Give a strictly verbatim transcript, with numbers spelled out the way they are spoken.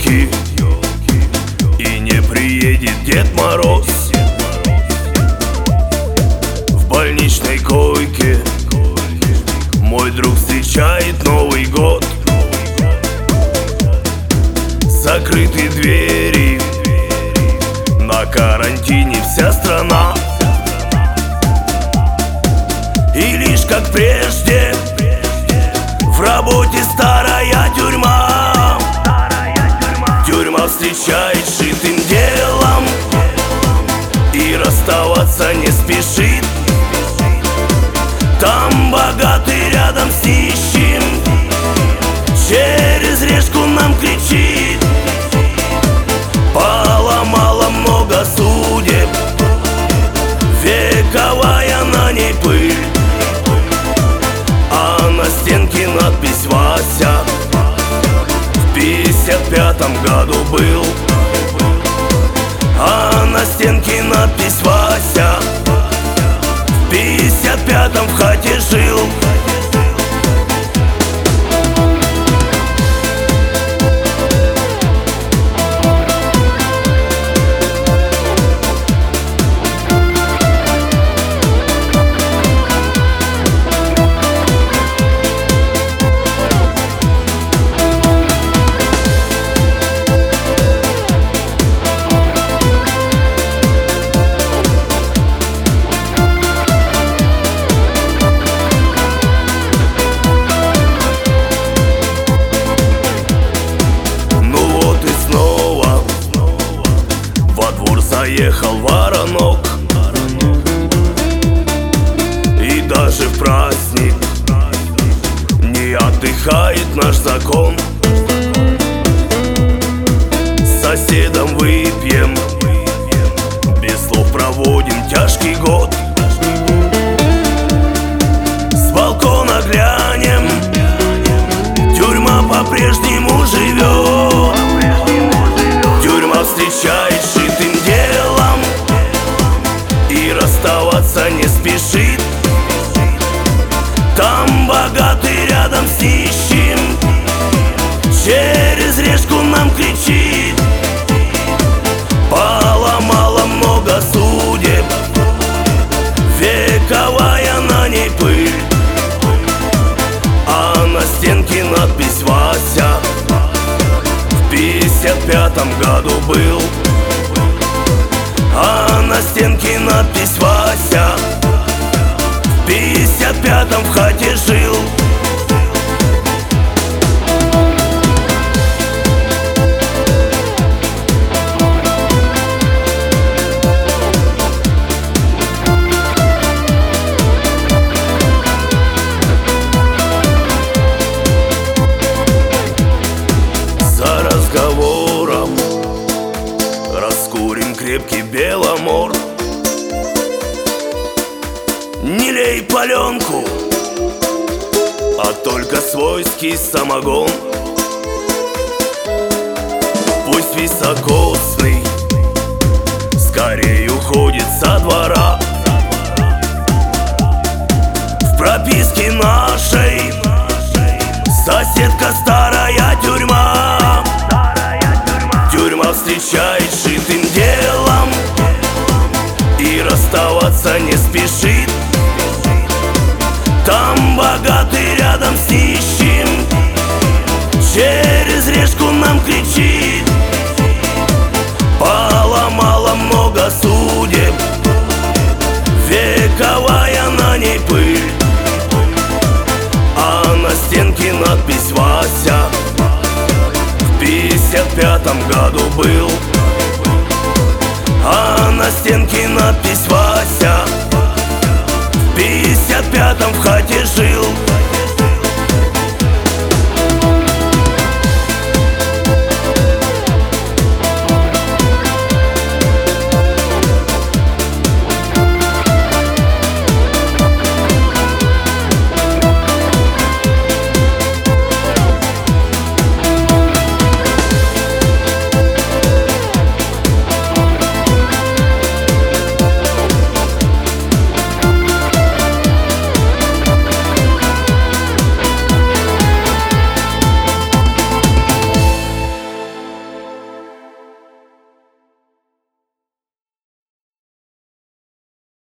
елки, и не приедет Дед Мороз. В больничной койке мой друг встречает Новый год. Закрыты двери, на карантине вся страна. И лишь как прежде в работе старая тюрьма. Тюрьма встречает шитым делом и расставаться не спешит. Там богатый рядом с нищим, через решку нам кричит. Поломало много судеб, вековая на ней пыль, а на стенке надпись «Вася». В пятьдесят пятом году был, а на стенке надпись «Вася». В пятьдесят пятом в хате жил. Заехал воронок, и даже в праздник не отдыхает наш закон. С соседом выпьем, без слов проводим тяжкий год. С балкона глянем, тюрьма по-прежнему живет. Тюрьма встречает шитым делом и расставаться не спешит. Там богатый рядом с нищим, через решку нам кричит. Поломало много судеб, вековая на ней пыль, а на стенке надпись «Вася». В пятьдесят пятом году был, а на стенке надпись «Вася». В пятьдесят пятом в хате жил. За разговором раскурим крепкий беломор. Не лей паленку, а только свойский самогон. Пусть високосный скорее уходит со двора. В прописке нашей соседка старая тюрьма. Тюрьма встречает шитым делом и расставаться не спешит. Там богатый рядом с нищим, через решку нам кричит. Поломало много судеб, вековая на ней пыль, а на стенке надпись «Вася». В пятьдесят пятом году был, а на стенке надпись